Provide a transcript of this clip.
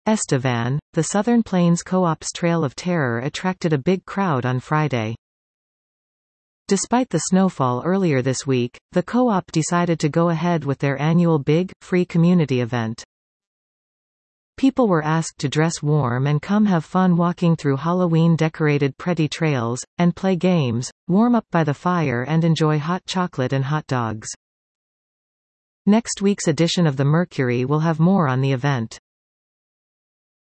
Estevan, the Southern Plains Co-op's Trail of Terror attracted a big crowd on Friday. Despite the snowfall earlier this week, the co-op decided to go ahead with their annual big, free community event. People were asked to dress warm and come have fun walking through Halloween-decorated pretty trails, and play games, warm up by the fire and enjoy hot chocolate and hot dogs. Next week's edition of the Mercury will have more on the event.